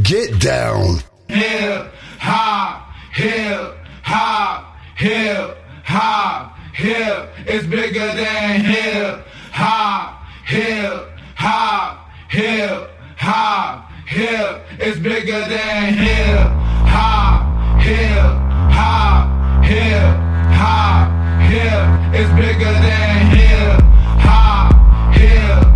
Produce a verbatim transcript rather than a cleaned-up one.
Get down. Hip hop, hip hop, hip hop, hip. It's bigger than hip hop, hip hop, hip hop, hip. It's bigger than hip hop, hip hop, hip hop, hip. It's bigger than hip hop, hip